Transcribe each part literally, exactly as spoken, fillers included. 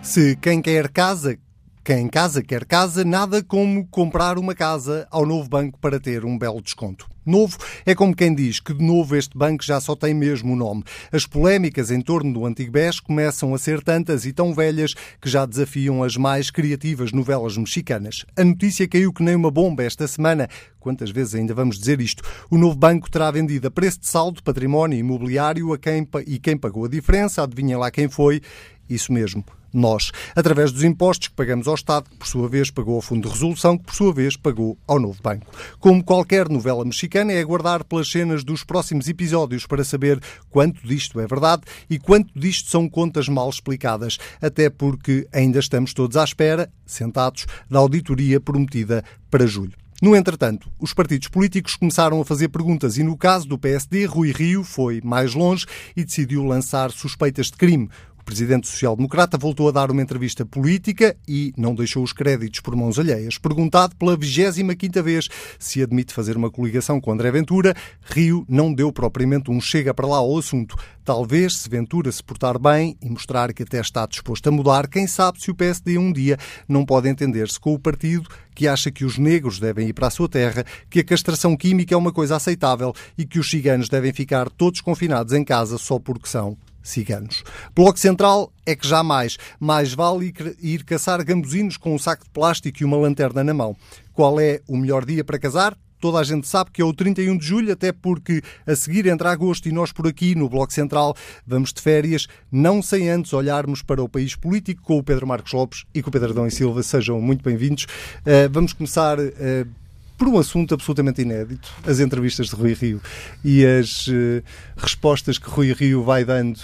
Se quem quer casa, quem casa quer casa, nada como comprar uma casa ao Novo Banco para ter um belo desconto. Novo é como quem diz que de novo este banco já só tem mesmo o nome. As polémicas em torno do antigo B E S começam a ser tantas e tão velhas que já desafiam as mais criativas novelas mexicanas. A notícia caiu que nem uma bomba esta semana. Quantas vezes ainda vamos dizer isto? O novo banco terá vendido a preço de saldo património imobiliário a quem, e quem pagou a diferença, adivinha lá quem foi? Isso mesmo, nós, através dos impostos que pagamos ao Estado, que por sua vez pagou ao Fundo de Resolução, que por sua vez pagou ao novo banco. Como qualquer novela mexicana, é aguardar pelas cenas dos próximos episódios para saber quanto disto é verdade e quanto disto são contas mal explicadas, até porque ainda estamos todos à espera, sentados, da auditoria prometida para julho. No entretanto, os partidos políticos começaram a fazer perguntas e, no caso do P S D, Rui Rio foi mais longe e decidiu lançar suspeitas de crime. O presidente social-democrata voltou a dar uma entrevista política e não deixou os créditos por mãos alheias. Perguntado pela vigésima quinta vez se admite fazer uma coligação com André Ventura, Rio não deu propriamente um chega para lá ao assunto. Talvez, se Ventura se portar bem e mostrar que até está disposto a mudar, quem sabe se o P S D um dia não pode entender-se com o partido que acha que os negros devem ir para a sua terra, que a castração química é uma coisa aceitável e que os ciganos devem ficar todos confinados em casa só porque são ciganos. Bloco Central é que jamais. Mais vale ir caçar gambuzinos com um saco de plástico e uma lanterna na mão. Qual é o melhor dia para casar? Toda a gente sabe que é o trinta e um de julho, até porque a seguir entra agosto e nós por aqui, no Bloco Central, vamos de férias, não sem antes olharmos para o país político com o Pedro Marcos Lopes e com o Pedro Adão e Silva. Sejam muito bem-vindos. Uh, vamos começar uh, por um assunto absolutamente inédito, as entrevistas de Rui Rio e as uh, respostas que Rui Rio vai dando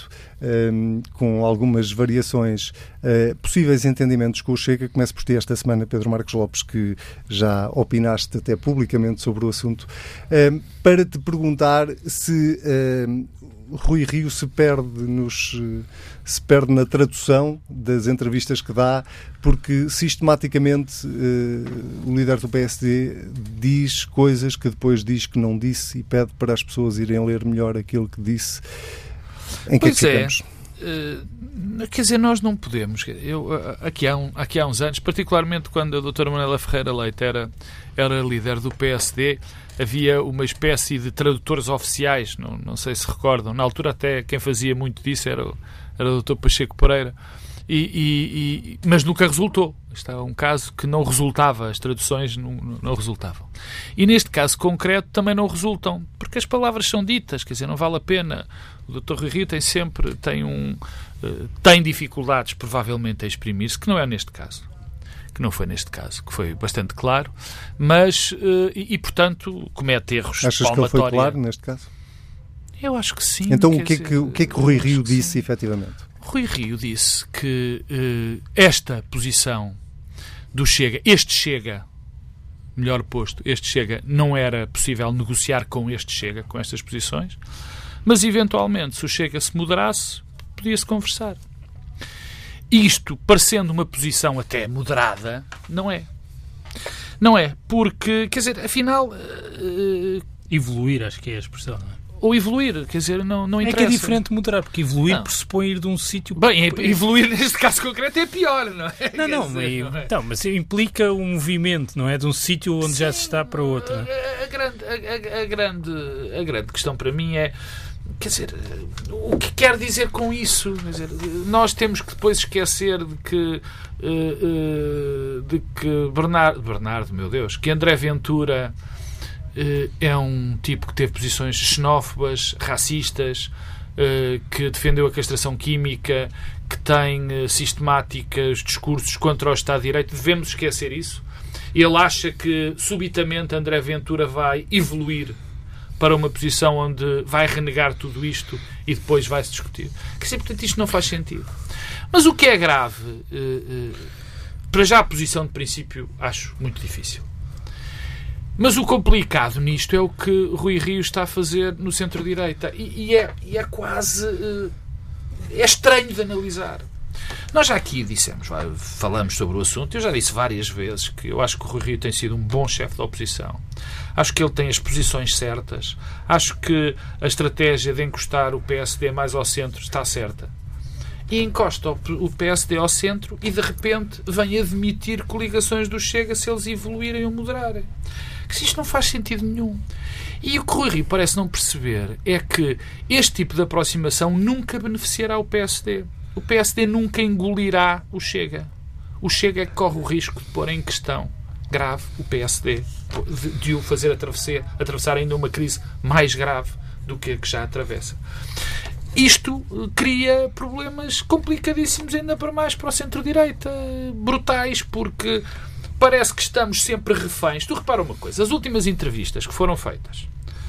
um, com algumas variações, uh, possíveis entendimentos com o Chega. Começo por ti esta semana, Pedro Marcos Lopes, que já opinaste até publicamente sobre o assunto, uh, para te perguntar se uh, Rui Rio se perde, nos, se perde na tradução das entrevistas que dá, porque sistematicamente uh, o líder do P S D diz coisas que depois diz que não disse e pede para as pessoas irem ler melhor aquilo que disse. Em que pois é, uh, quer dizer, nós não podemos. Eu, aqui, há um, aqui há uns anos, particularmente quando a doutora Manuela Ferreira Leite era, era líder do P S D, havia uma espécie de tradutores oficiais, não, não sei se recordam. Na altura até quem fazia muito disso era, o, era o doutor Pacheco Pereira. E, e, e, mas nunca resultou. Isto é um caso que não resultava, as traduções não, não resultavam. E neste caso concreto também não resultam, porque as palavras são ditas, quer dizer, não vale a pena. O doutor Rui Rio tem sempre tem, um, uh, tem dificuldades, provavelmente, a exprimir-se, que não é neste caso. Que não foi neste caso, que foi bastante claro, mas, uh, e, e, portanto, comete erros. Achas que ele foi claro neste caso? Eu acho que sim. Então o que, dizer, é que, o que é que Rui Rio que disse, sim. efetivamente? Rui Rio disse que uh, esta posição do Chega, este Chega, melhor posto, este Chega, não era possível negociar com este Chega, com estas posições, mas eventualmente, se o Chega se moderasse, podia-se conversar. Isto, parecendo uma posição até moderada, não é. Não é, porque, quer dizer, afinal... Uh, evoluir, acho que é a expressão, não é? Ou evoluir, quer dizer, não, não interessa. É que é diferente de moderar, porque evoluir não. pressupõe ir de um sítio... Bem, evoluir neste caso concreto é pior, não é? Não, não, dizer, mas, não é? Então, mas implica um movimento, não é? De um sítio onde Sim, já se está para outro. A, a, grande, a, a, grande, a grande questão para mim é, quer dizer, o que quer dizer com isso? Quer dizer, nós temos que depois esquecer de que, uh, uh, de que Bernardo, Bernardo, meu Deus, que André Ventura... é um tipo que teve posições xenófobas, racistas, que defendeu a castração química, que tem sistemáticos discursos contra o Estado de Direito. Devemos esquecer isso. Ele acha que subitamente André Ventura vai evoluir para uma posição onde vai renegar tudo isto e depois vai-se discutir. Quer dizer, portanto, isto não faz sentido. Mas o que é grave, para já a posição de princípio, acho muito difícil. Mas o complicado nisto é o que Rui Rio está a fazer no centro-direita. E, e, é, e é quase... é estranho de analisar. Nós já aqui dissemos, falamos sobre o assunto, eu já disse várias vezes que eu acho que o Rui Rio tem sido um bom chefe da oposição. Acho que ele tem as posições certas. Acho que a estratégia de encostar o P S D mais ao centro está certa. e encosta o P S D ao centro e de repente vem admitir coligações do Chega se eles evoluírem ou moderarem. Que isto não faz sentido nenhum. E o que o Rui Rio parece não perceber é que este tipo de aproximação nunca beneficiará o P S D. O P S D nunca engolirá o Chega. O Chega é que corre o risco de pôr em questão grave o P S D, de, de o fazer atravessar, atravessar ainda uma crise mais grave do que a que já atravessa. Isto cria problemas complicadíssimos ainda para mais para o centro-direita, brutais, porque parece que estamos sempre reféns. Tu repara uma coisa, as últimas entrevistas que foram feitas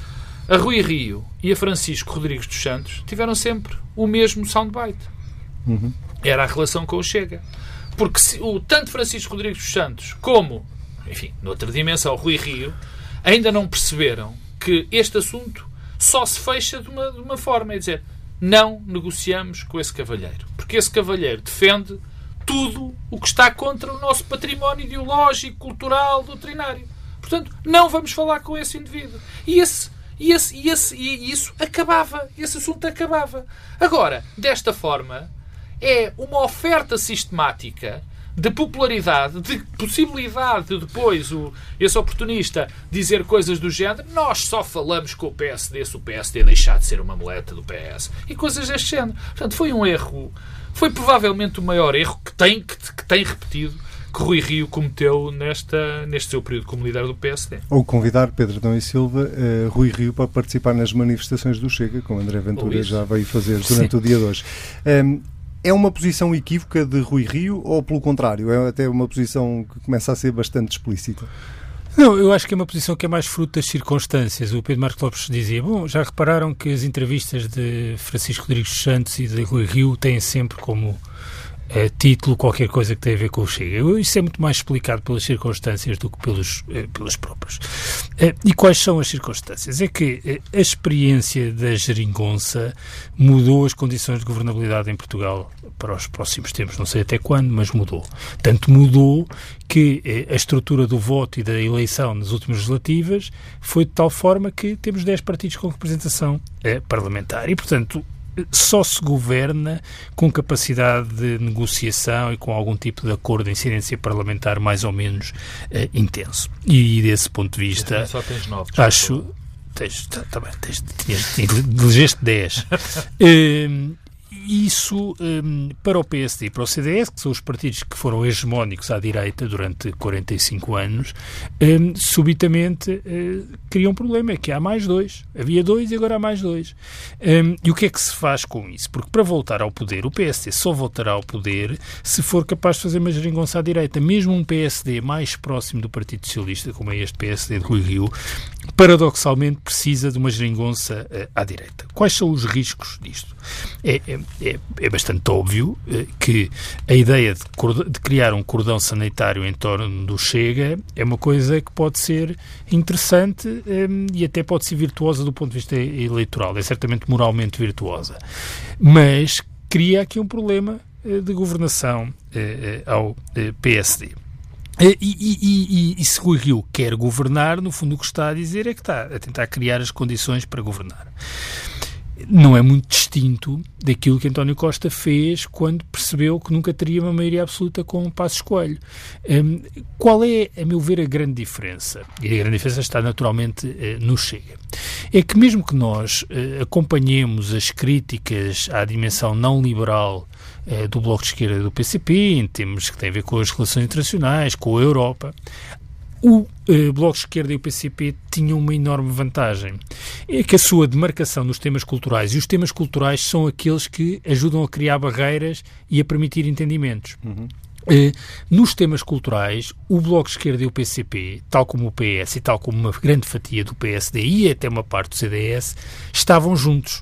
a Rui Rio e a Francisco Rodrigues dos Santos tiveram sempre o mesmo soundbite. Uhum. Era a relação com o Chega. Porque se, o, tanto Francisco Rodrigues dos Santos como, enfim, noutra dimensão, o Rui Rio, ainda não perceberam que este assunto só se fecha de uma, de uma forma, é dizer, não negociamos com esse cavalheiro. Porque esse cavalheiro defende tudo o que está contra o nosso património ideológico, cultural, doutrinário. Portanto, não vamos falar com esse indivíduo. E, esse, e, esse, e, esse, e isso acabava. Esse assunto acabava. Agora, desta forma, é uma oferta sistemática de popularidade, de possibilidade de depois o, esse oportunista dizer coisas do género, nós só falamos com o P S D se o P S D deixar de ser uma muleta do P S. E coisas deste género. Portanto, foi um erro, foi provavelmente o maior erro que tem, que, que tem repetido que Rui Rio cometeu nesta, neste seu período como líder do P S D. Ou convidar Pedro Adão e Silva, uh, Rui Rio, para participar nas manifestações do Chega, como André Ventura já veio fazer durante Sim. o dia de hoje. Um, É uma posição equívoca de Rui Rio ou, pelo contrário, é até uma posição que começa a ser bastante explícita? Não, eu acho que é uma posição que é mais fruto das circunstâncias. O Pedro Marcos Lopes dizia, bom, já repararam que as entrevistas de Francisco Rodrigues dos Santos e de Rui Rio têm sempre como é, título qualquer coisa que tem a ver com o Chega. Eu, isso é muito mais explicado pelas circunstâncias do que pelos, é, pelas próprias. É, e quais são as circunstâncias? É que é, a experiência da geringonça mudou as condições de governabilidade em Portugal para os próximos tempos, não sei até quando, mas mudou. Tanto mudou que é, a estrutura do voto e da eleição nas últimas legislativas foi de tal forma que temos dez partidos com representação é, parlamentar. E, portanto, só se governa com capacidade de negociação e com algum tipo de acordo de incidência parlamentar mais ou menos uh, intenso. E desse ponto de vista, só tens nove, acho... Tens, tá, tá bem, tens, tinhas, elegeste dez. uh, Isso, um, para o P S D e para o C D S, que são os partidos que foram hegemónicos à direita durante quarenta e cinco anos, um, subitamente uh, cria um problema, é que há mais dois. Havia dois e agora há mais dois. Um, e o que é que se faz com isso? Porque para voltar ao poder, o P S D só voltará ao poder se for capaz de fazer uma geringonça à direita. Mesmo um P S D mais próximo do Partido Socialista, como é este P S D de Rui Rio, paradoxalmente precisa de uma geringonça uh, à direita. Quais são os riscos disto? É, é, é, é bastante óbvio uh, que a ideia de, de criar um cordão sanitário em torno do Chega é uma coisa que pode ser interessante um, e até pode ser virtuosa do ponto de vista eleitoral. É certamente moralmente virtuosa. Mas cria aqui um problema uh, de governação uh, uh, ao uh, P S D. E, e, e, e se Rui Rio quer governar, no fundo o que está a dizer é que está a tentar criar as condições para governar. Não é muito distinto daquilo que António Costa fez quando percebeu que nunca teria uma maioria absoluta com Passos Coelho. Um, qual é, a meu ver, a grande diferença? E a grande diferença está naturalmente uh, no Chega. É que mesmo que nós uh, acompanhemos as críticas à dimensão não liberal uh, do Bloco de Esquerda e do P C P, em termos que têm a ver com as relações internacionais, com a Europa, o uh, Bloco de Esquerda e o P C P tinham uma enorme vantagem. É que a sua demarcação nos temas culturais, e os temas culturais são aqueles que ajudam a criar barreiras e a permitir entendimentos. Uhum. Uh, nos temas culturais, o Bloco de Esquerda e o P C P, tal como o P S e tal como uma grande fatia do P S D e até uma parte do C D S, estavam juntos.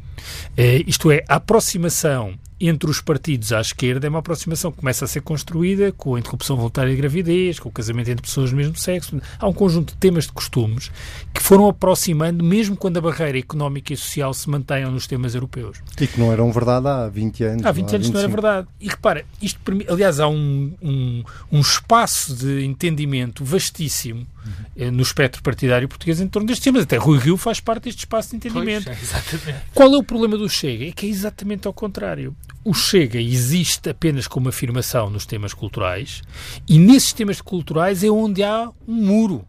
Uh, isto é, a aproximação entre os partidos à esquerda é uma aproximação que começa a ser construída com a interrupção voluntária de gravidez, com o casamento entre pessoas do mesmo sexo. Há um conjunto de temas de costumes que foram aproximando, mesmo quando a barreira económica e social se mantenham nos temas europeus. E que não eram verdade há vinte anos. Há vinte anos não era verdade. E repara, isto, aliás, há um, um, um espaço de entendimento vastíssimo uhum. no espectro partidário português em torno destes temas. Até Rui Rio faz parte deste espaço de entendimento. Pois, é, exatamente. Qual é o problema do Chega? É que é exatamente ao contrário. O Chega existe apenas como afirmação nos temas culturais e nesses temas culturais é onde há um muro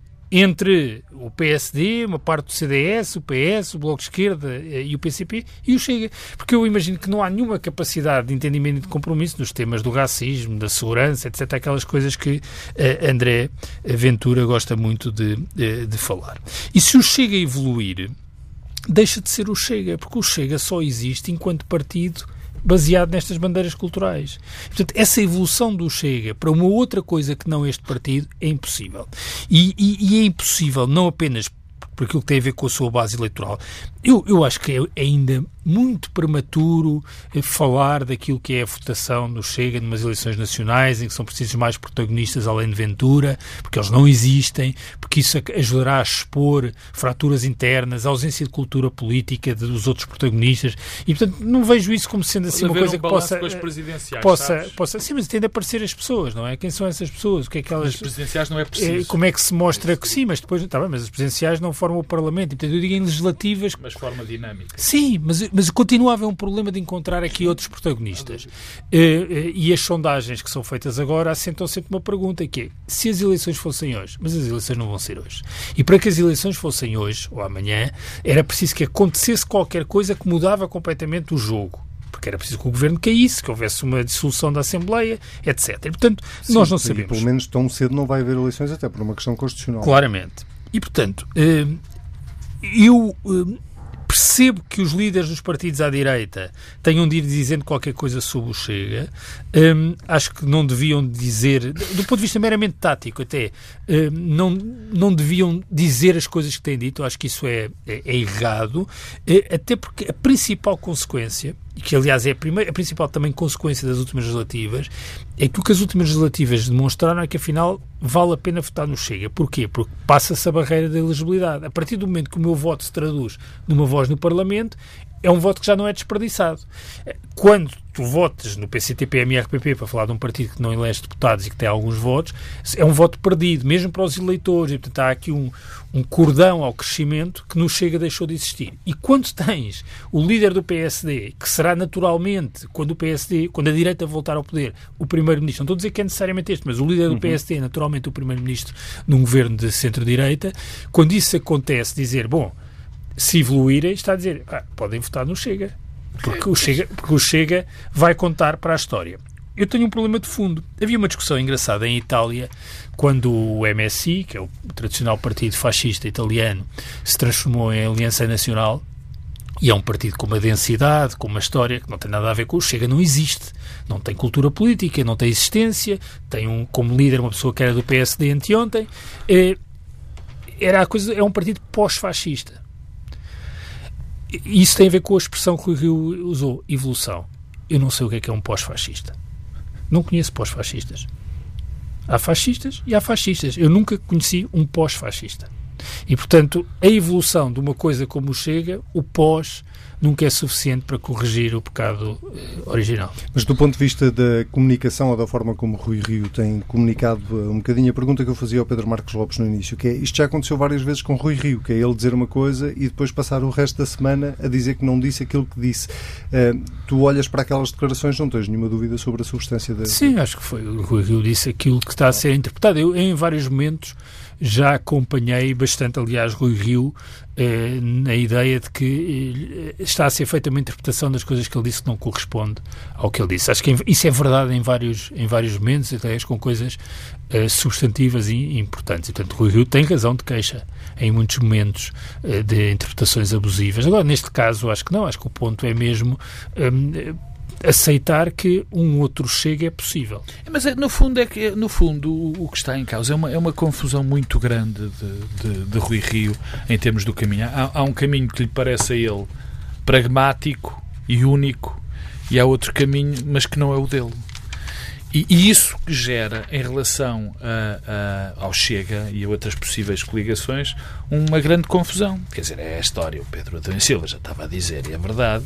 entre o P S D, uma parte do C D S, o P S, o Bloco de Esquerda e o P C P e o Chega. Porque eu imagino que não há nenhuma capacidade de entendimento e de compromisso nos temas do racismo, da segurança, etcétera. Aquelas coisas que uh, André Ventura gosta muito de, de, de falar. E se o Chega evoluir, deixa de ser o Chega, porque o Chega só existe enquanto partido baseado nestas bandeiras culturais. Portanto, essa evolução do Chega para uma outra coisa que não este partido é impossível. E, e, e é impossível não apenas por aquilo que tem a ver com a sua base eleitoral. Eu, eu acho que é ainda muito prematuro falar daquilo que é a votação no Chega numas eleições nacionais em que são precisos mais protagonistas além de Ventura, porque eles não existem, porque isso ajudará a expor fraturas internas, a ausência de cultura política dos outros protagonistas e, portanto, não vejo isso como sendo assim uma coisa um que possa... Com as presidenciais, possa, possa sim, mas tem de aparecer as pessoas, não é? Quem são essas pessoas? O que é que elas... As presidenciais não é preciso. Como é que se mostra que sim, mas depois... Tá bem, mas as presidenciais não formam o Parlamento. Portanto, eu digo em legislativas... Mas forma dinâmica. Sim, mas, mas continua a haver um problema de encontrar aqui outros protagonistas. Uh, uh, e as sondagens que são feitas agora assentam sempre uma pergunta, que é, se as eleições fossem hoje, mas as eleições não vão ser hoje. E para que as eleições fossem hoje, ou amanhã, era preciso que acontecesse qualquer coisa que mudava completamente o jogo. Porque era preciso que o governo caísse, que houvesse uma dissolução da Assembleia, etcétera. E, portanto, sim, nós não sim, sabemos. Pelo menos tão cedo não vai haver eleições, até por uma questão constitucional. Claramente. E, portanto, uh, eu... Uh, percebo que os líderes dos partidos à direita tenham de ir dizendo qualquer coisa sobre o Chega. Um, acho que não deviam dizer, do ponto de vista meramente tático até, um, não, não deviam dizer as coisas que têm dito. Eu acho que isso é, é, é errado, é, até porque a principal consequência, e que aliás é a, primeira, a principal também consequência das últimas legislativas, é que o que as últimas legislativas demonstraram é que afinal vale a pena votar no Chega. Porquê? Porque passa-se a barreira da elegibilidade. A partir do momento que o meu voto se traduz numa voz no Parlamento, é um voto que já não é desperdiçado. Quando tu votas no P C T P, M R P P, para falar de um partido que não elege deputados e que tem alguns votos, é um voto perdido, mesmo para os eleitores. E, portanto, há aqui um, um cordão ao crescimento que no Chega deixou de existir. E quando tens o líder do P S D, que será naturalmente, quando o P S D, quando a direita voltar ao poder, o primeiro-ministro, não estou a dizer que é necessariamente este, mas o líder do uhum. P S D é naturalmente o primeiro-ministro num governo de centro-direita, quando isso acontece, dizer, bom, se evoluírem, está a dizer, ah, podem votar no Chega porque, o Chega, porque o Chega vai contar para a história. Eu tenho um problema de fundo. Havia uma discussão engraçada em Itália, quando o M S I, que é o tradicional partido fascista italiano, se transformou em Aliança Nacional, e é um partido com uma densidade, com uma história que não tem nada a ver com o Chega, não existe. Não tem cultura política, não tem existência, tem um, como líder uma pessoa que era do P S D anteontem. É, era a coisa, é um partido pós-fascista. Isso tem a ver com a expressão que o Rio usou, evolução. Eu não sei o que é que é um pós-fascista. Não conheço pós-fascistas. Há fascistas e há fascistas. Eu nunca conheci um pós-fascista. E, portanto, a evolução de uma coisa como o Chega, o pós, nunca é suficiente para corrigir o pecado eh, original. Mas do ponto de vista da comunicação ou da forma como Rui Rio tem comunicado um bocadinho, a pergunta que eu fazia ao Pedro Marcos Lopes no início, que é, isto já aconteceu várias vezes com Rui Rio, que é ele dizer uma coisa e depois passar o resto da semana a dizer que não disse aquilo que disse. Uh, tu olhas para aquelas declarações, não tens nenhuma dúvida sobre a substância da... Sim, acho que foi. O Rui Rio disse aquilo que está a ser interpretado. Eu, em vários momentos, já acompanhei bastante, aliás, Rui Rio, eh, na ideia de que eh, está a ser feita uma interpretação das coisas que ele disse que não corresponde ao que ele disse. Acho que isso é verdade em vários, em vários momentos, até com coisas eh, substantivas e importantes. E, portanto, Rui Rio tem razão de queixa em muitos momentos eh, de interpretações abusivas. Agora, neste caso, acho que não. Acho que o ponto é mesmo... Eh, aceitar que um outro Chega é possível. Mas no fundo, é que, no fundo o, o que está em causa é uma, é uma confusão muito grande de, de, de Rui Rio em termos do caminho. Há, há um caminho que lhe parece a ele pragmático e único e há outro caminho, mas que não é o dele. E, e isso gera, em relação a, a, ao Chega e a outras possíveis coligações, uma grande confusão. Quer dizer, é a história, o Pedro Adão e Silva já estava a dizer, e é verdade,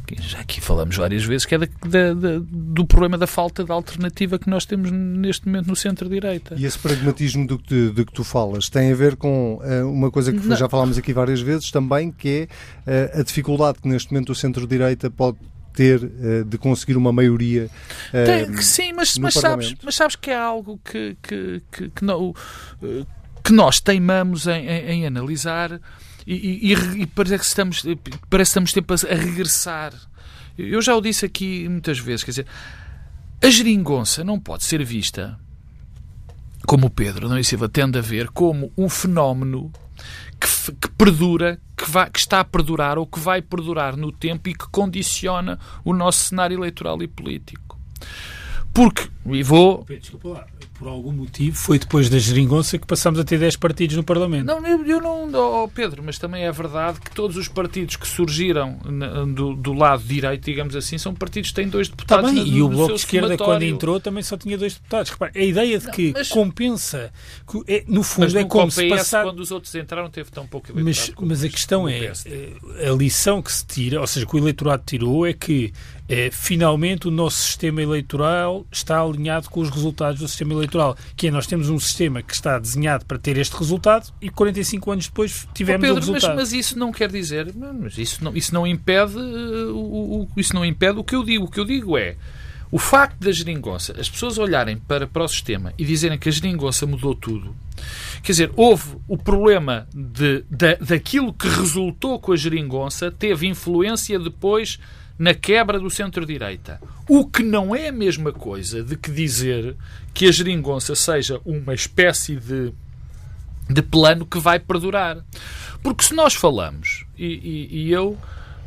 já aqui falamos várias vezes, que é da, da, da, do problema da falta de alternativa que nós temos neste momento no centro-direita. E esse pragmatismo do que, tu, do que tu falas tem a ver com uh, uma coisa que Não. já falámos aqui várias vezes também, que é uh, a dificuldade que neste momento o centro-direita pode ter uh, de conseguir uma maioria uh, tem, sim, mas, mas, sabes, mas sabes que é algo que, que, que, que, não, uh, que nós teimamos em, em, em analisar e, e, e parece que estamos, parece que estamos sempre a, a regressar. Eu já o disse aqui muitas vezes, quer dizer, a geringonça não pode ser vista, como o Pedro Adão e Silva tende a ver, como um fenómeno que, que perdura, que, vai, que está a perdurar ou que vai perdurar no tempo e que condiciona o nosso cenário eleitoral e político. Porque, e vou... Desculpa lá, por algum motivo foi depois da geringonça que passámos a ter dez partidos no Parlamento. Não, eu, eu não... Oh, Pedro, mas também é verdade que todos os partidos que surgiram do, do lado direito, digamos assim, são partidos que têm dois deputados. Tá bem, no, e o Bloco de Esquerda, somatório. quando entrou, também só tinha dois deputados. Repare, a ideia de que não, mas, compensa, que é, no fundo, mas é como se P S, passar... quando os outros entraram, teve tão pouco Mas, eleitorado. mas a questão é, a lição que se tira, ou seja, que o eleitorado tirou, é que é, finalmente o nosso sistema eleitoral está alinhado com os resultados do sistema eleitoral, que é, nós temos um sistema que está desenhado para ter este resultado e quarenta e cinco anos depois tivemos oh, Pedro, o resultado. Mas, mas isso não quer dizer, mas isso não, isso não impede uh, o, o, isso não impede o que eu digo. O que eu digo é, o facto da geringonça, as pessoas olharem para, para o sistema e dizerem que a geringonça mudou tudo, quer dizer, houve o problema de, de, daquilo que resultou com a geringonça, teve influência depois na quebra do centro-direita. O que não é a mesma coisa de que dizer que a geringonça seja uma espécie de, de plano que vai perdurar. Porque se nós falamos, e, e, e eu,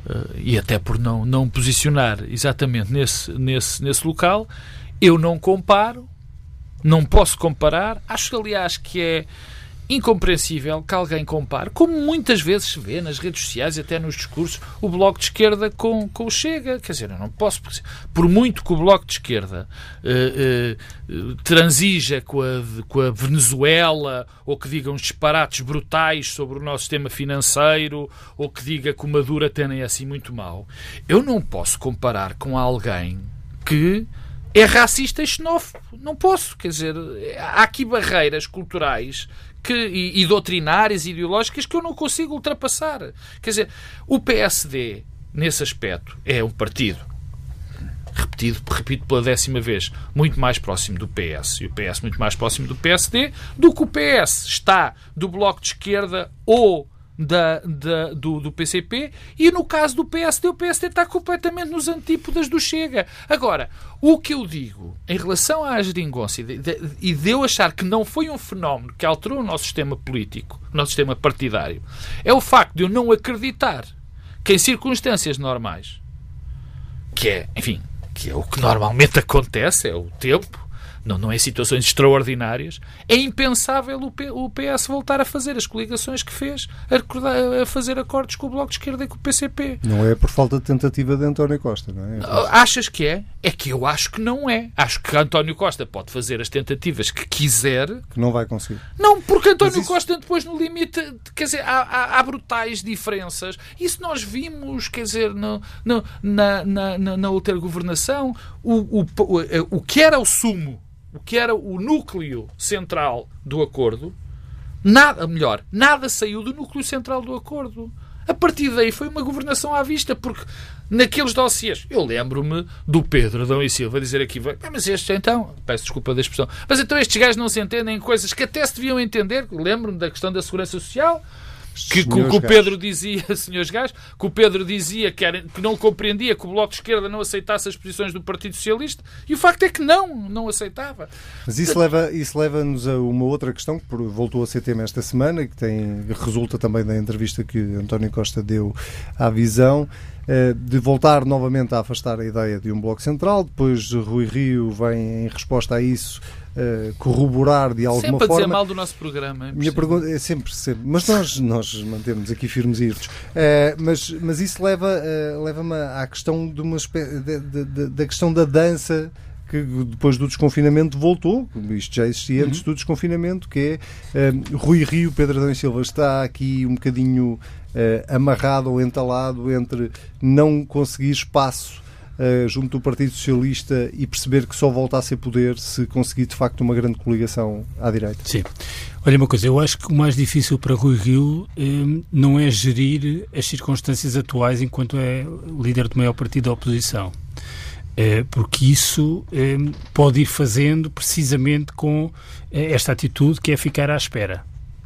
e até por não, não posicionar exatamente nesse, nesse, nesse local, eu não comparo, não posso comparar, acho aliás que é incompreensível que alguém compare, como muitas vezes se vê nas redes sociais e até nos discursos, o Bloco de Esquerda com, com o Chega. Quer dizer, eu não posso... Por muito que o Bloco de Esquerda uh, uh, transija com a, com a Venezuela, ou que diga uns disparates brutais sobre o nosso sistema financeiro, ou que diga que o Maduro tem assim muito mal, eu não posso comparar com alguém que é racista e xenófobo. Não posso. Quer dizer, há aqui barreiras culturais que, e, e doutrinárias e ideológicas que eu não consigo ultrapassar. Quer dizer, o P S D, nesse aspecto, é um partido, repetido, repito pela décima vez, muito mais próximo do P S, e o P S muito mais próximo do P S D, do que o P S está do Bloco de Esquerda ou Da, da, do, do P C P, e no caso do P S D, o P S D está completamente nos antípodas do Chega. Agora, o que eu digo em relação à geringonça e de, de, e de eu achar que não foi um fenómeno que alterou o nosso sistema político, o nosso sistema partidário, é o facto de eu não acreditar que em circunstâncias normais, que é, enfim, que é o que normalmente acontece, é o tempo, Não, não em situações extraordinárias, é impensável o, P, o P S voltar a fazer as coligações que fez, a, recordar, a fazer acordos com o Bloco de Esquerda e com o P C P. Não é por falta de tentativa de António Costa, não é? Achas que é? É que eu acho que não é. Acho que António Costa pode fazer as tentativas que quiser. Que não vai conseguir. Não, porque António isso... Costa depois no limite, quer dizer, há, há, há brutais diferenças. Isso nós vimos, quer dizer, no, no, na, na, na, na outra governação, o, o, o, o que era o sumo, o que era o núcleo central do acordo, nada, melhor, nada saiu do núcleo central do acordo. A partir daí foi uma governação à vista, porque naqueles dossiês, eu lembro-me do Pedro Adão e Silva dizer aqui, mas estes então, peço desculpa da expressão, mas então estes gajos não se entendem em coisas que até se deviam entender. Lembro-me da questão da segurança social, que, que, que o Pedro dizia, senhores gajos, que o Pedro dizia que, era, que não compreendia que o Bloco de Esquerda não aceitasse as posições do Partido Socialista, e o facto é que não, não aceitava. Mas isso leva, isso leva-nos a uma outra questão que voltou a ser tema esta semana, que tem, resulta também da entrevista que António Costa deu à Visão, de voltar novamente a afastar a ideia de um Bloco Central. Depois Rui Rio vem em resposta a isso Uh, corroborar de alguma sempre forma. Sempre a dizer mal do nosso programa. É Minha pergunta é sempre, sempre. Mas nós, nós mantemos aqui firmes e irtos. Uh, mas, mas isso leva, uh, leva-me à questão de uma espé- de, de, de, da questão da dança que depois do desconfinamento voltou. Isto já existia antes do desconfinamento, que é uh, Rui Rio, Pedro Adão e Silva está aqui um bocadinho amarrado ou entalado entre não conseguir espaço Uh, junto do Partido Socialista e perceber que só volta a ser poder se conseguir de facto uma grande coligação à direita? Sim. Olha uma coisa, eu acho que o mais difícil para Rui Rio um, não é gerir as circunstâncias atuais enquanto é líder do maior partido da oposição. Uh, porque isso um, pode ir fazendo precisamente com uh, esta atitude que é ficar à espera.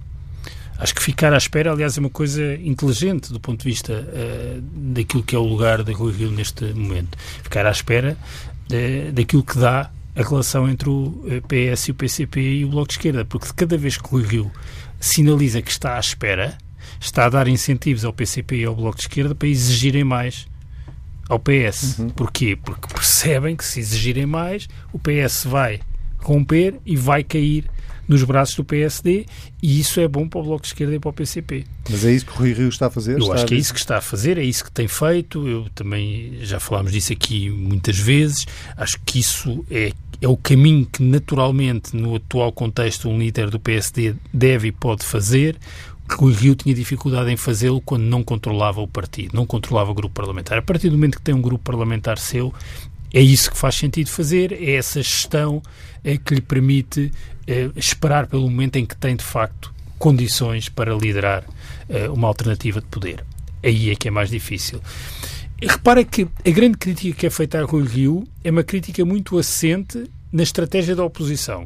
Acho que ficar à espera, aliás, é uma coisa inteligente do ponto de vista uh, daquilo que é o lugar de Rui Rio neste momento. Ficar à espera uh, daquilo que dá a relação entre o P S e o P C P e o Bloco de Esquerda, porque cada vez que Rui Rio sinaliza que está à espera, está a dar incentivos ao P C P e ao Bloco de Esquerda para exigirem mais ao P S. Uhum. Porquê? Porque percebem que se exigirem mais, o P S vai romper e vai cair nos braços do P S D, e isso é bom para o Bloco de Esquerda e para o P C P. Mas é isso que o Rui Rio está a fazer? Eu está acho a que é isso que está a fazer, é isso que tem feito. Eu também já falámos disso aqui muitas vezes. Acho que isso é, é o caminho que naturalmente no atual contexto um líder do P S D deve e pode fazer. Rui Rio tinha dificuldade em fazê-lo quando não controlava o partido, não controlava o grupo parlamentar. A partir do momento que tem um grupo parlamentar seu, é isso que faz sentido fazer, é essa gestão é, que lhe permite é, esperar pelo momento em que tem, de facto, condições para liderar é, uma alternativa de poder. Aí é que é mais difícil. E repara que a grande crítica que é feita a Rui Rio é uma crítica muito assente na estratégia da oposição.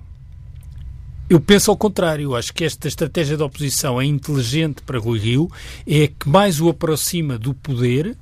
Eu penso ao contrário, eu acho que esta estratégia da oposição é inteligente para Rui Rio, é a que mais o aproxima do poder.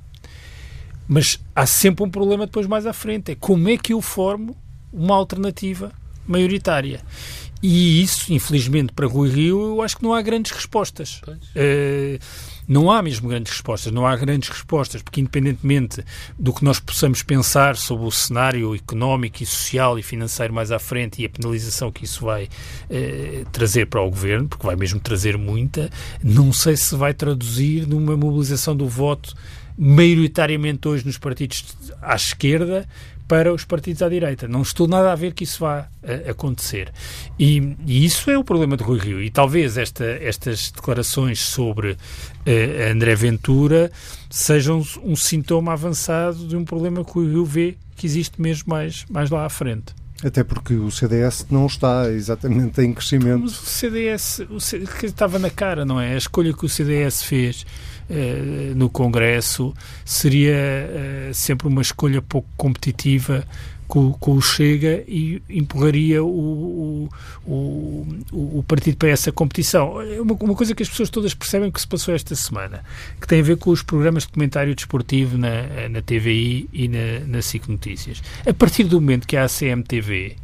Mas há sempre um problema depois mais à frente. É como é que eu formo uma alternativa maioritária. E isso, infelizmente, para Rui Rio, eu acho que não há grandes respostas. Uh, não há mesmo grandes respostas. Não há grandes respostas, porque independentemente do que nós possamos pensar sobre o cenário económico e social e financeiro mais à frente e a penalização que isso vai uh, trazer para o Governo, porque vai mesmo trazer muita, não sei se vai traduzir numa mobilização do voto maioritariamente hoje nos partidos à esquerda para os partidos à direita. Não estou nada a ver que isso vá a, acontecer. E, e isso é o problema de Rui Rio. E talvez esta, estas declarações sobre uh, André Ventura sejam um, um sintoma avançado de um problema que Rui Rio vê que existe mesmo mais, mais lá à frente. Até porque o C D S não está exatamente em crescimento. Mas o C D S o C, que estava na cara, não é? A escolha que o C D S fez Uh, no Congresso seria uh, sempre uma escolha pouco competitiva com, com o Chega e empurraria o, o, o, o partido para essa competição. Uma, uma coisa que as pessoas todas percebem que se passou esta semana, que tem a ver com os programas de comentário desportivo na, na T V I e na, na S I C Notícias. A partir do momento que há a C M T V,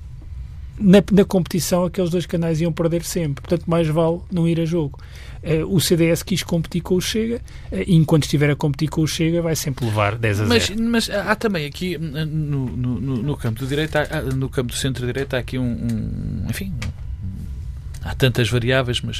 na, na competição aqueles dois canais iam perder sempre. Portanto, mais vale não ir a jogo. Uh, o C D S quis competir com o Chega uh, e enquanto estiver a competir com o Chega vai sempre levar dez a zero. Mas, mas há também aqui no, no, no campo do direito, há, no campo do centro-direita há aqui um, um enfim, um, há tantas variáveis, mas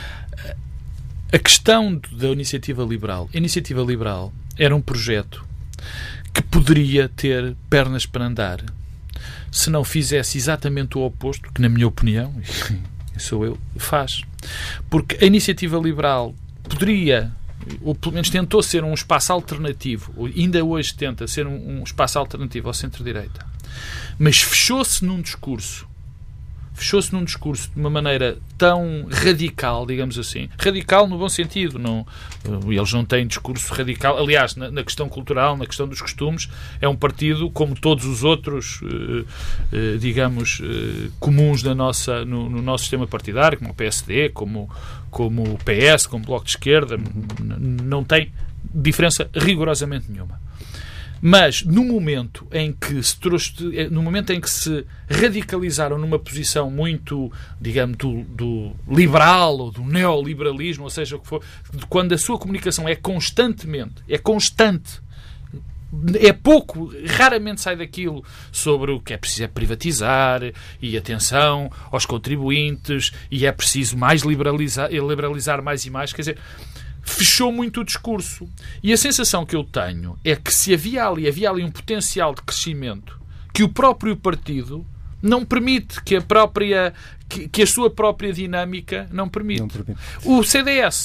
a questão da iniciativa liberal, a iniciativa liberal era um projeto que poderia ter pernas para andar se não fizesse exatamente o oposto, que na minha opinião, sou eu, faz. Porque a iniciativa liberal poderia, ou pelo menos tentou ser um espaço alternativo, ou ainda hoje tenta ser um, um espaço alternativo ao centro-direita, mas fechou-se num discurso, fechou-se num discurso de uma maneira tão radical, digamos assim, radical no bom sentido, não, eles não têm discurso radical, aliás, na, na questão cultural, na questão dos costumes, é um partido como todos os outros, eh, eh, digamos, eh, comuns na nossa, no, no nosso sistema partidário, como o P S D, como, como o P S, como o Bloco de Esquerda, n- não tem diferença rigorosamente nenhuma. Mas no momento em que se trouxe, no momento em que se radicalizaram numa posição muito, digamos, do, do liberal ou do neoliberalismo, ou seja o que for, quando a sua comunicação é constantemente, é constante, é pouco, raramente sai daquilo sobre o que é preciso é privatizar e atenção aos contribuintes e é preciso mais liberalizar, liberalizar mais e mais, quer dizer, fechou muito o discurso. E a sensação que eu tenho é que se havia ali, havia ali um potencial de crescimento que o próprio partido não permite, que a, própria, que, que a sua própria dinâmica não permite. Não permite. O C D S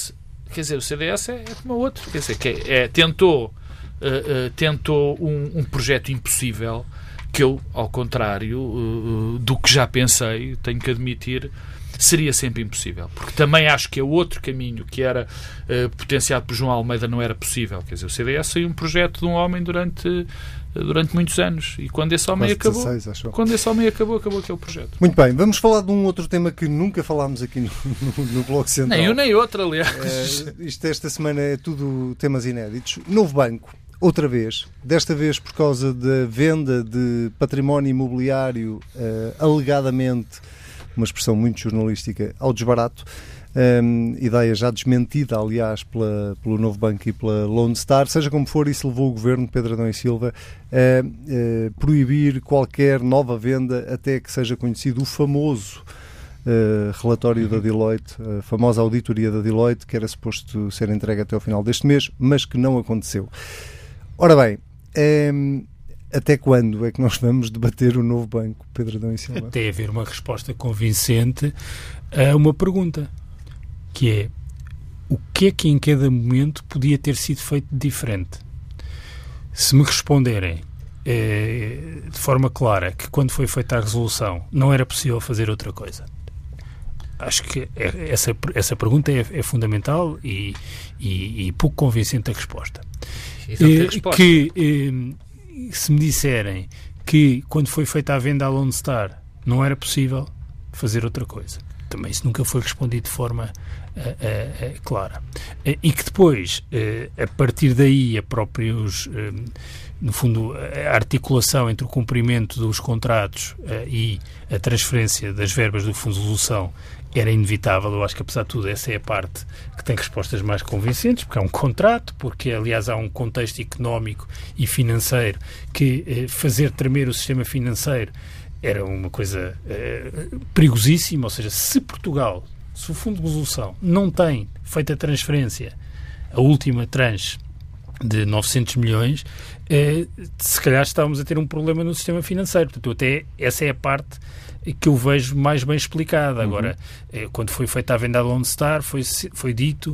quer dizer, o C D S é, é como outro. Quer dizer, que é, é, tentou, uh, uh, tentou um, um projeto impossível que eu, ao contrário uh, do que já pensei, tenho que admitir, seria sempre impossível. Porque também acho que é outro caminho que era uh, potenciado por João Almeida não era possível. Quer dizer, o C D S foi um projeto de um homem durante, durante muitos anos. E quando esse homem Quase acabou, dezasseis, quando esse homem acabou, acabou aquele projeto. Muito bem, vamos falar de um outro tema que nunca falámos aqui no, no, no Bloco Central. Nem um nem outro, aliás. É, isto esta semana é tudo temas inéditos. Novo banco. Outra vez, desta vez por causa da venda de património imobiliário, uh, alegadamente, uma expressão muito jornalística, ao desbarato, um, ideia já desmentida, aliás, pela, pelo Novo Banco e pela Lone Star. Seja como for, isso levou o governo de Pedro Adão e Silva a uh, proibir qualquer nova venda até que seja conhecido o famoso Uh, relatório da Deloitte, a famosa auditoria da Deloitte, que era suposto ser entregue até ao final deste mês, mas que não aconteceu. Ora bem, um, até quando é que nós vamos debater o novo banco, Pedro Adão e Silva? Até haver uma resposta convincente a uma pergunta, que é: o que é que em cada momento podia ter sido feito de diferente? Se me responderem eh, de forma clara que quando foi feita a resolução não era possível fazer outra coisa, acho que essa, essa pergunta é, é fundamental e, e, e pouco convincente a resposta. Eh, resposta. Que eh, se me disserem que quando foi feita a venda à Lone Star não era possível fazer outra coisa, também isso nunca foi respondido de forma uh, uh, uh, clara. Uh, e que depois, uh, a partir daí, a próprios, uh, no fundo, a articulação entre o cumprimento dos contratos uh, e a transferência das verbas do Fundo de Resolução era inevitável. Eu acho que, apesar de tudo, essa é a parte que tem respostas mais convincentes, porque há um contrato, porque, aliás, há um contexto económico e financeiro que uh, fazer tremer o sistema financeiro era uma coisa uh, perigosíssima. Ou seja, se Portugal, se o Fundo de Resolução não tem feito a transferência, a última tranche de novecentos milhões, uh, se calhar estávamos a ter um problema no sistema financeiro. Portanto, até essa é a parte que eu vejo mais bem explicada. Agora, uhum. quando foi feita a venda à Lone Star, foi, foi dito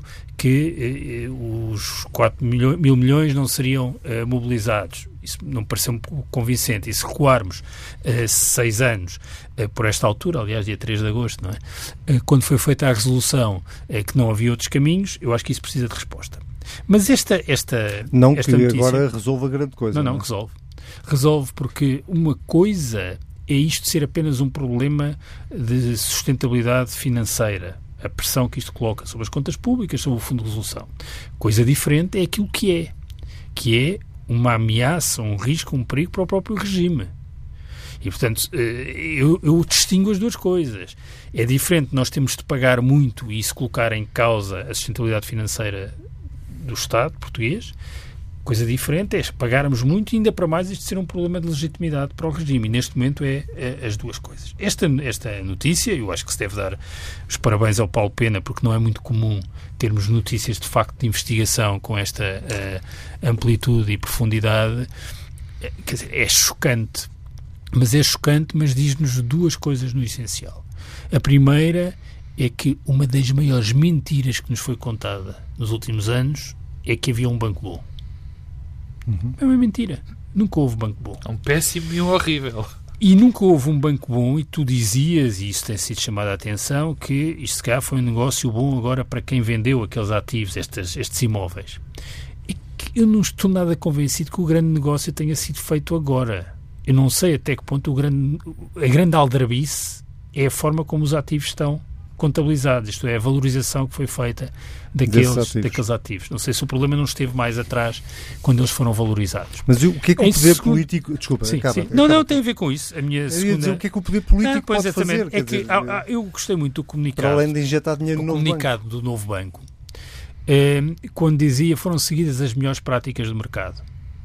que eh, os quatro mil milhões não seriam eh, mobilizados. Isso não me pareceu um pouco convincente. E se recuarmos eh, seis anos eh, por esta altura, aliás, dia três de agosto, não é? Eh, quando foi feita a resolução eh, que não havia outros caminhos, eu acho que isso precisa de resposta. Mas esta, esta, não esta que notícia, agora resolva grande coisa. Não, não, não é? resolve. Resolve porque uma coisa é isto ser apenas um problema de sustentabilidade financeira, a pressão que isto coloca sobre as contas públicas, sobre o Fundo de Resolução. Coisa diferente é aquilo que é, que é uma ameaça, um risco, um perigo para o próprio regime. E, portanto, eu, eu distingo as duas coisas. É diferente nós temos de pagar muito e isso colocar em causa a sustentabilidade financeira do Estado português. Coisa diferente é pagarmos muito e ainda para mais isto ser um problema de legitimidade para o regime. E neste momento é, é as duas coisas. Esta, esta notícia, eu acho que se deve dar os parabéns ao Paulo Pena, porque não é muito comum termos notícias de facto de investigação com esta uh, amplitude e profundidade. Quer dizer, é chocante. Mas é chocante, mas diz-nos duas coisas no essencial. A primeira é que uma das maiores mentiras que nos foi contada nos últimos anos é que havia um banco bom. Uhum. É uma mentira. Nunca houve banco bom. É um péssimo e um horrível. E nunca houve um banco bom, e tu dizias, e isso tem sido chamado a atenção, que isto se calhar foi um negócio bom agora para quem vendeu aqueles ativos, estes, estes imóveis. É que eu não estou nada convencido que o grande negócio tenha sido feito agora. Eu não sei até que ponto o grande, a grande aldrabice é a forma como os ativos estão contabilizados, isto é, a valorização que foi feita daqueles ativos. daqueles ativos. Não sei se o problema não esteve mais atrás quando eles foram valorizados. Mas o que é que o em poder segundo... político... Desculpa, sim, acaba, sim. acaba. Não, não, tem a ver com isso. A minha eu segunda... ia dizer o que é que o poder político ah, pode exatamente. fazer. É que, dizer, ah, ah, eu gostei muito do comunicado. Para além de injetar dinheiro no novo comunicado banco. do novo banco. Eh, quando dizia foram seguidas as melhores práticas do mercado.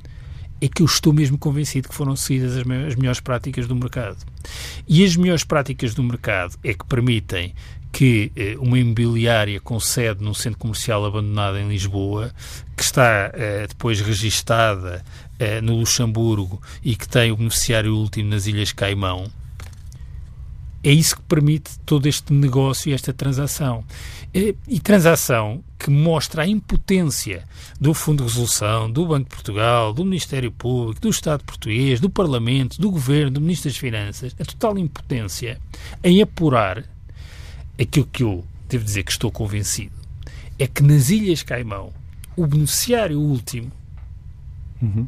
É que eu estou mesmo convencido que foram seguidas as, me- as melhores práticas do mercado. E as melhores práticas do mercado é que permitem que eh, uma imobiliária com sede num centro comercial abandonado em Lisboa, que está eh, depois registada eh, no Luxemburgo e que tem o beneficiário último nas Ilhas Caimão, é isso que permite todo este negócio e esta transação. E, e transação que mostra a impotência do Fundo de Resolução, do Banco de Portugal, do Ministério Público, do Estado português, do Parlamento, do Governo, do Ministro das Finanças, a total impotência em apurar aquilo que eu devo dizer que estou convencido, é que nas Ilhas Caimão, o beneficiário último, uhum.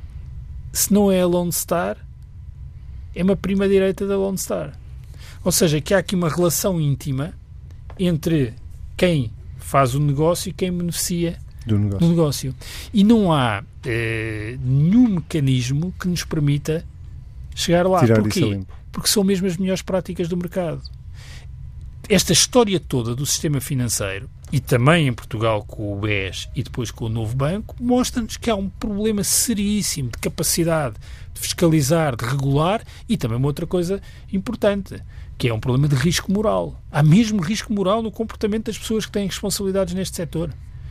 se não é a Lone Star, é uma prima-direita da Lone Star. Ou seja, que há aqui uma relação íntima entre quem faz o negócio e quem beneficia do negócio. do negócio. E não há eh, nenhum mecanismo que nos permita chegar lá. Tirar Porquê? Isso a limpo. Porque são mesmo as melhores práticas do mercado. Esta história toda do sistema financeiro, e também em Portugal com o B E S e depois com o Novo Banco, mostra-nos que há um problema seríssimo de capacidade de fiscalizar, de regular, e também uma outra coisa importante, que é um problema de risco moral. Há mesmo risco moral no comportamento das pessoas que têm responsabilidades neste setor.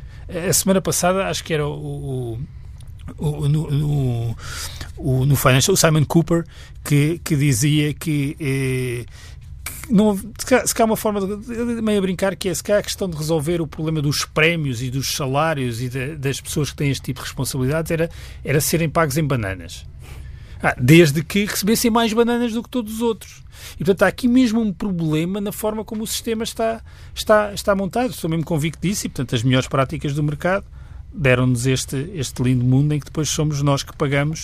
A semana passada, acho que era o... o, o no, no, o, no Financial, o Simon Cooper, que, que dizia que... Eh, Não, se cá, se cá há uma forma de, meio a brincar, que é se cá a questão de resolver o problema dos prémios e dos salários e de, das pessoas que têm este tipo de responsabilidades era, era serem pagos em bananas. Ah, desde que recebessem mais bananas do que todos os outros. E, portanto, há aqui mesmo um problema na forma como o sistema está, está, está montado. Estou mesmo convicto disso e, portanto, as melhores práticas do mercado deram-nos este, este lindo mundo em que depois somos nós que pagamos,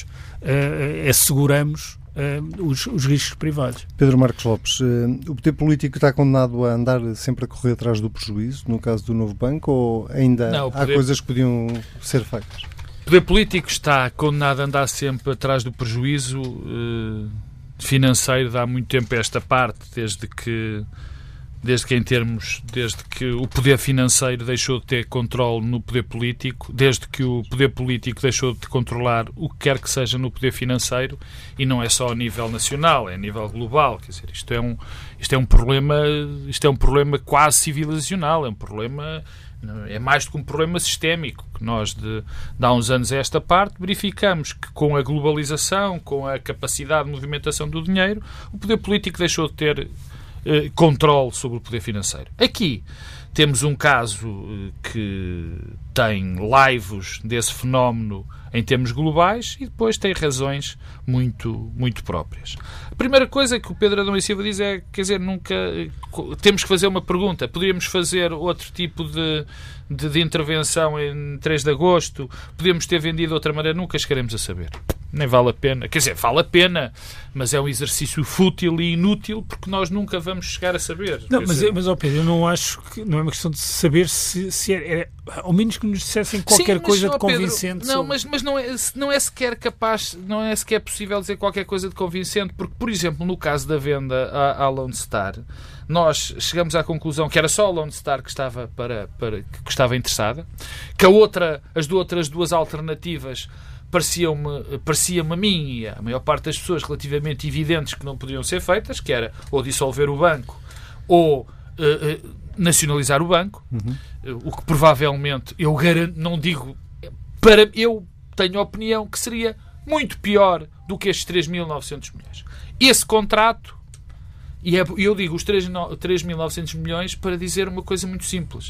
uh, asseguramos Uh, os, os riscos privados. Pedro Marcos Lopes, uh, o poder político está condenado a andar sempre a correr atrás do prejuízo, no caso do Novo Banco, ou ainda Não, há poder... coisas que podiam ser feitas? O poder político está condenado a andar sempre atrás do prejuízo uh, financeiro de há muito tempo a esta parte, desde que desde que em termos, desde que o poder financeiro deixou de ter controle no poder político, desde que o poder político deixou de controlar o que quer que seja no poder financeiro, e não é só a nível nacional, é a nível global. Quer dizer, isto é um, isto é um problema, isto é um problema quase civilizacional, é um problema, é mais do que um problema sistémico, que nós de, de há uns anos a esta parte verificamos que com a globalização, com a capacidade de movimentação do dinheiro, o poder político deixou de ter controle sobre o poder financeiro. Aqui temos um caso que tem laivos desse fenómeno em termos globais e depois tem razões muito, muito próprias. A primeira coisa que o Pedro Adão e Silva diz é, quer dizer, nunca temos que fazer uma pergunta. Poderíamos fazer outro tipo de, de, de intervenção em três de agosto, podemos ter vendido de outra maneira, nunca chegaremos a saber. Nem vale a pena. Quer dizer, vale a pena, mas é um exercício fútil e inútil porque nós nunca vamos chegar a saber. Não, mas, dizer... mas ó Pedro, eu não acho que não é uma questão de saber se, se é, é, ao menos que nos dissessem qualquer Sim, mas, coisa de convincente. Pedro, não, sobre... mas, mas não, é, não é sequer capaz, não é sequer possível dizer qualquer coisa de convincente, porque, por exemplo, no caso da venda à, à Lone Star, nós chegamos à conclusão que era só a Lone Star que estava, para, para, que estava interessada, que a outra, as outras duas alternativas parecia-me parecia-me a mim e a maior parte das pessoas relativamente evidentes que não poderiam ser feitas, que era ou dissolver o banco ou uh, uh, nacionalizar o banco, uhum. uh, o que provavelmente eu garanto, não digo, para eu tenho a opinião que seria muito pior do que estes três mil e novecentos milhões. Esse contrato, e é, eu digo os três mil e novecentos milhões para dizer uma coisa muito simples.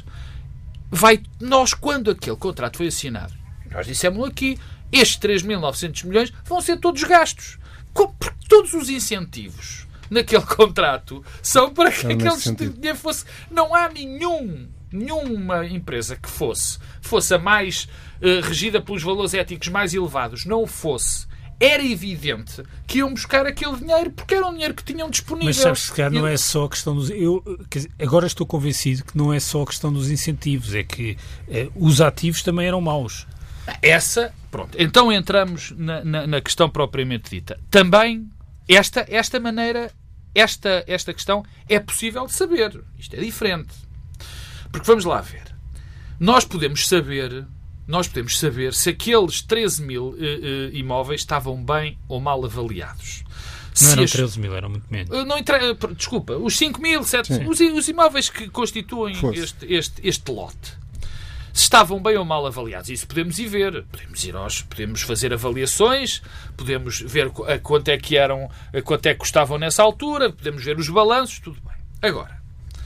Vai, nós, quando aquele contrato foi assinado, nós dissemos aqui, estes três mil e novecentos milhões vão ser todos gastos. Porque todos os incentivos naquele contrato são para que aquele dinheiro fosse... Não há nenhum, nenhuma empresa que fosse, fosse a mais uh, regida pelos valores éticos mais elevados, não fosse. Era evidente que iam buscar aquele dinheiro porque era um dinheiro que tinham disponível. Mas sabes, se calhar não é só a questão dos... Eu, quer dizer, agora estou convencido que não é só a questão dos incentivos, é que uh, os ativos também eram maus. Essa, pronto. Então entramos na, na, na questão propriamente dita. Também, esta, esta maneira, esta, esta questão é possível de saber. Isto é diferente. Porque vamos lá ver. Nós podemos saber, nós podemos saber se aqueles treze mil uh, uh, imóveis estavam bem ou mal avaliados. Não se eram as... treze mil, eram muito menos. Não, desculpa, os cinco mil, sete mil, os, os imóveis que constituem este, este, este lote. se estavam bem ou mal avaliados. Isso podemos ir ver. Podemos ir aos, podemos fazer avaliações, podemos ver a quanto é que eram, a quanto é que custavam nessa altura, podemos ver os balanços, tudo bem. Agora,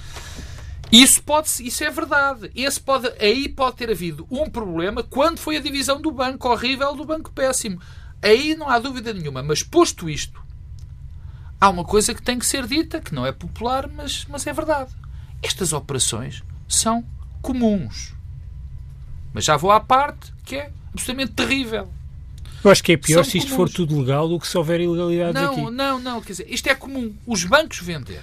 isso, pode, isso é verdade. Esse pode, aí pode ter havido um problema quando foi a divisão do banco horrível do banco péssimo. Aí não há dúvida nenhuma. Mas posto isto, há uma coisa que tem que ser dita, que não é popular, mas, mas é verdade. Estas operações são comuns. Mas já vou à parte, que é absolutamente terrível. Eu acho que é pior São se isto comuns. for tudo legal do que se houver ilegalidades não, aqui. Não, não, não. Quer dizer, isto é comum. Os bancos venderem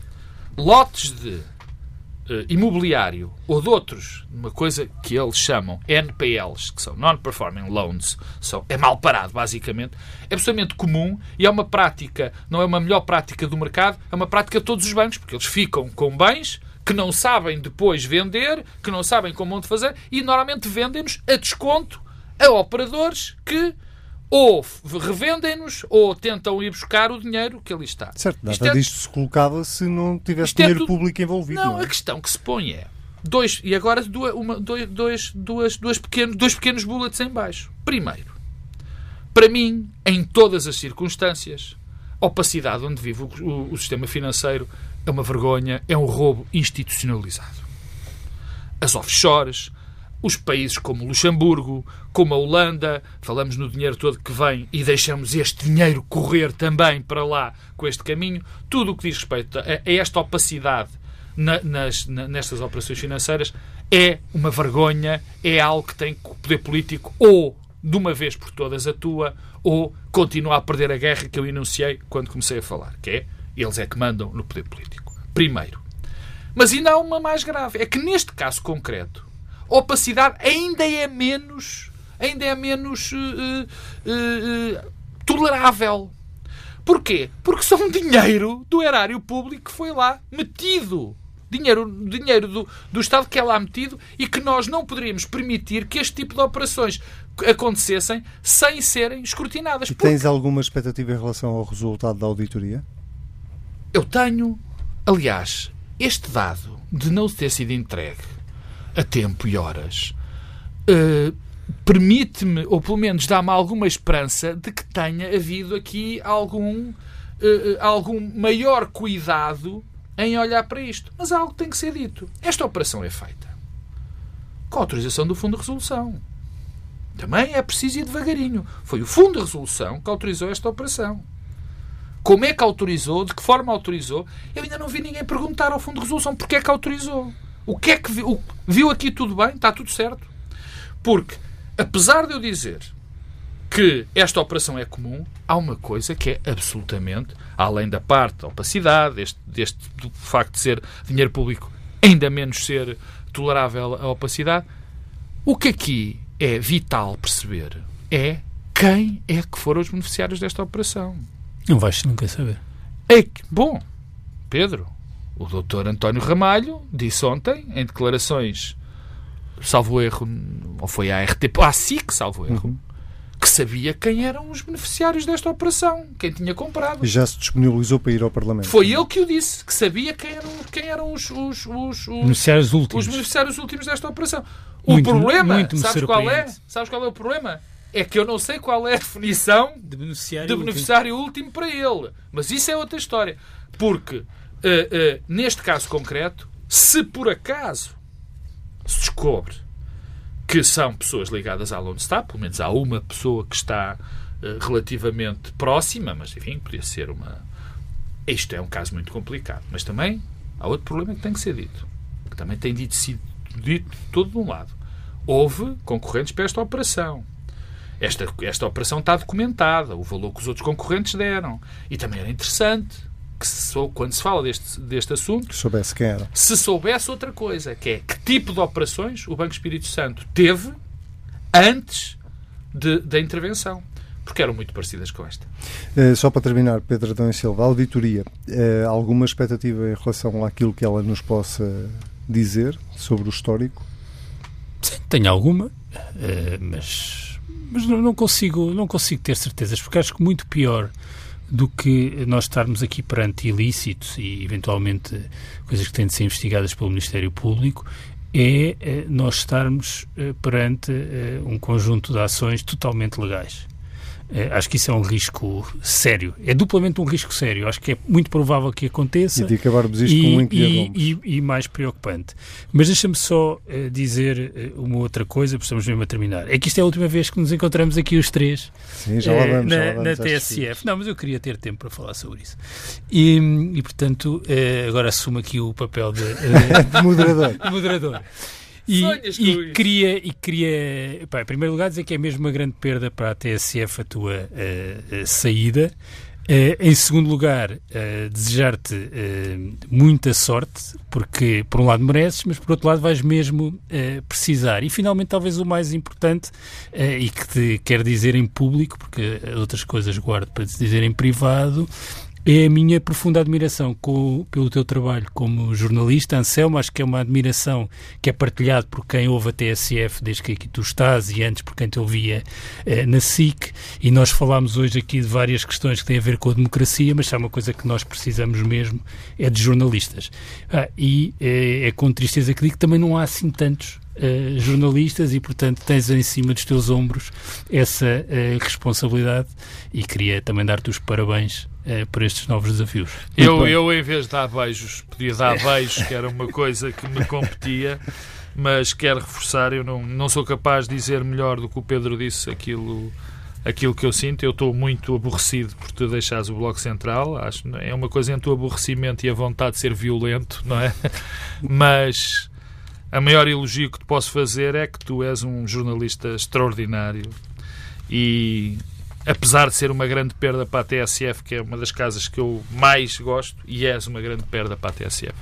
lotes de uh, imobiliário ou de outros, uma coisa que eles chamam N P Ls, que são Non-Performing Loans, são, é mal parado, basicamente, é absolutamente comum e é uma prática, não é uma melhor prática do mercado, é uma prática de todos os bancos, porque eles ficam com bens que não sabem depois vender, que não sabem como onde fazer e normalmente vendem-nos a desconto a operadores que ou revendem-nos ou tentam ir buscar o dinheiro que ali está. Certo, nada Isto é... disto se colocava se não tivesse Isto é dinheiro tudo... público envolvido. Não, Não, é? A questão que se põe é dois, e agora duas, uma, dois, dois, duas, duas pequenos, dois pequenos bullets em baixo. Primeiro, para mim, em todas as circunstâncias, a opacidade onde vive o, o, o sistema financeiro é uma vergonha, é um roubo institucionalizado. As offshores, os países como Luxemburgo, como a Holanda, falamos no dinheiro todo que vem e deixamos este dinheiro correr também para lá com este caminho, tudo o que diz respeito a, a esta opacidade na, nas, na, nestas operações financeiras é uma vergonha, é algo que tem que o poder político ou de uma vez por todas atua ou continua a perder a guerra que eu enunciei quando comecei a falar, que é, eles é que mandam no poder político. Primeiro. Mas ainda há uma mais grave, é que neste caso concreto a opacidade ainda é menos, ainda é menos uh, uh, uh, tolerável. Porquê? Porque são dinheiro do erário público que foi lá metido. Dinheiro, dinheiro do, do Estado que é lá metido e que nós não poderíamos permitir que este tipo de operações acontecessem sem serem escrutinadas. E tens alguma expectativa em relação ao resultado da auditoria? Eu tenho. Aliás, este dado de não ter sido entregue a tempo e horas, uh, permite-me, ou pelo menos dá-me alguma esperança de que tenha havido aqui algum, uh, algum maior cuidado em olhar para isto. Mas algo tem que ser dito. Esta operação é feita com a autorização do Fundo de Resolução. Também é preciso ir devagarinho. Foi o Fundo de Resolução que autorizou esta operação. Como é que autorizou? De que forma autorizou? Eu ainda não vi ninguém perguntar ao Fundo de Resolução porque é que autorizou. O que é que viu? Viu aqui tudo bem? Está tudo certo? Porque, apesar de eu dizer que esta operação é comum, há uma coisa que é absolutamente, além da parte da opacidade, deste, deste, do facto de ser dinheiro público ainda menos ser tolerável a opacidade, o que aqui é vital perceber é quem é que foram os beneficiários desta operação. Não vais nunca saber. É que, bom, Pedro, o doutor António Ramalho disse ontem, em declarações, salvo erro, ou foi à R T P, à S I C, salvo erro, uhum. que sabia quem eram os beneficiários desta operação, quem tinha comprado. E já se disponibilizou para ir ao Parlamento. Foi ele que o disse, que sabia quem eram, quem eram os, os, os, os, beneficiários últimos. os beneficiários últimos desta operação. O muito, problema, muito sabes qual é? Sabes qual é o problema? É que eu não sei qual é a definição de beneficiário, de beneficiário último. último para ele. Mas isso é outra história. Porque Uh, uh, neste caso concreto, se por acaso se descobre que são pessoas ligadas à Lone Star, pelo menos há uma pessoa que está uh, relativamente próxima, mas enfim, podia ser uma... Isto é um caso muito complicado. Mas também há outro problema que tem que ser dito, que também tem dito, sido dito todo de um lado. Houve concorrentes para esta operação. Esta, esta operação está documentada, o valor que os outros concorrentes deram. E também era interessante que se, quando se fala deste, deste assunto, que soubesse quem era. Se soubesse outra coisa, que é que tipo de operações o Banco Espírito Santo teve antes de, da intervenção. Porque eram muito parecidas com esta. Uh, só para terminar, Pedro Adão e Silva, a auditoria, uh, alguma expectativa em relação àquilo que ela nos possa dizer sobre o histórico? Sim, tenho alguma, uh, mas, mas não, não, consigo, não consigo ter certezas, porque acho que muito pior do que nós estarmos aqui perante ilícitos e, eventualmente, coisas que têm de ser investigadas pelo Ministério Público, é uh, nós estarmos uh, perante uh, um conjunto de ações totalmente legais. Uh, acho que isso é um risco sério. É duplamente um risco sério. Acho que é muito provável que aconteça. E de acabarmos isto e, com um e, e, e mais preocupante. Mas deixa-me só uh, dizer uh, uma outra coisa, porque estamos mesmo a terminar. É que isto é a última vez que nos encontramos aqui os três. Sim, já lá vamos, uh, na, já lá vamos na T S F. Não, mas eu queria ter tempo para falar sobre isso. E, e portanto, uh, agora assumo aqui o papel de, uh, de moderador. moderador. E, e queria, e queria pá, em primeiro lugar, dizer que é mesmo uma grande perda para a T S F a tua uh, uh, saída. Uh, em segundo lugar, uh, desejar-te uh, muita sorte, porque por um lado mereces, mas por outro lado vais mesmo uh, precisar. E finalmente, talvez o mais importante, uh, e que te quero dizer em público, porque outras coisas guardo para te dizer em privado, é a minha profunda admiração com, pelo teu trabalho como jornalista, Anselmo. Acho que é uma admiração que é partilhada por quem ouve a T S F desde que aqui tu estás e antes por quem te ouvia eh, na S I C, e nós falámos hoje aqui de várias questões que têm a ver com a democracia, mas há uma coisa que nós precisamos mesmo, é de jornalistas. Ah, e é, é com tristeza que digo que também não há assim tantos Uh, jornalistas e, portanto, tens em cima dos teus ombros essa uh, responsabilidade, e queria também dar-te os parabéns uh, por estes novos desafios. Eu, eu, em vez de dar beijos, podia dar beijos, que era uma coisa que me competia, mas quero reforçar, eu não, não sou capaz de dizer melhor do que o Pedro disse aquilo, aquilo que eu sinto. Eu estou muito aborrecido por tu deixares o Bloco Central. Acho, é uma coisa entre o aborrecimento e a vontade de ser violento, não é? Mas a maior elogio que te posso fazer é que tu és um jornalista extraordinário e, apesar de ser uma grande perda para a T S F, que é uma das casas que eu mais gosto, e és uma grande perda para a T S F,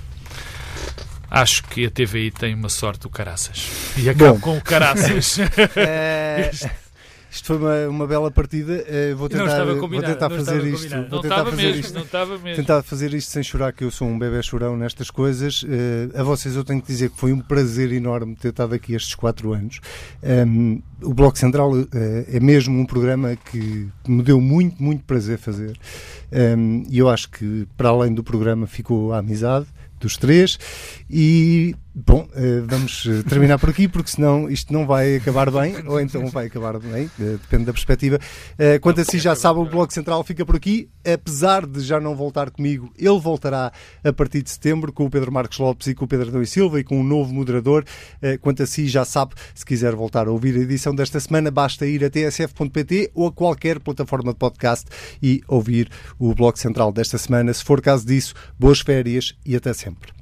acho que a T V I tem uma sorte do caraças. E acabo Bom. com o caraças. É... Isto foi uma, uma bela partida. Uh, vou tentar, vou tentar fazer isto. Vou não tentar estava fazer mesmo, isto. não estava mesmo. Tentar fazer isto sem chorar, que eu sou um bebé chorão nestas coisas. Uh, a vocês eu tenho que dizer que foi um prazer enorme ter estado aqui estes quatro anos. Um, o Bloco Central uh, é mesmo um programa que me deu muito, muito prazer fazer. Um, e eu acho que, para além do programa, ficou a amizade dos três. E, bom, uh, vamos terminar por aqui, porque senão isto não vai acabar bem, ou então vai acabar bem, uh, depende da perspectiva. Uh, quanto assim, já sabe, o Bloco Central fica por aqui. Apesar de já não voltar comigo, ele voltará a partir de setembro, com o Pedro Marcos Lopes e com o Pedro Adão e Silva, e com um novo moderador. Uh, quanto assim, já sabe, se quiser voltar a ouvir a edição desta semana, basta ir a t s f ponto p t ou a qualquer plataforma de podcast e ouvir o Bloco Central desta semana. Se for caso disso, boas férias e até sempre.